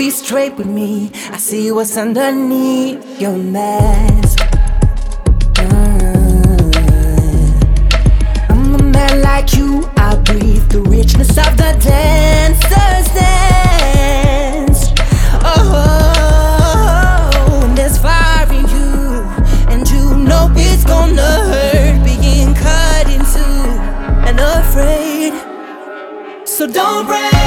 be straight with me. I see what's underneath your mask. I'm a man like you, I breathe the richness of the dancer's dance. Oh, and there's fire in you, and you know it's gonna hurt being cut into and afraid. So don't break.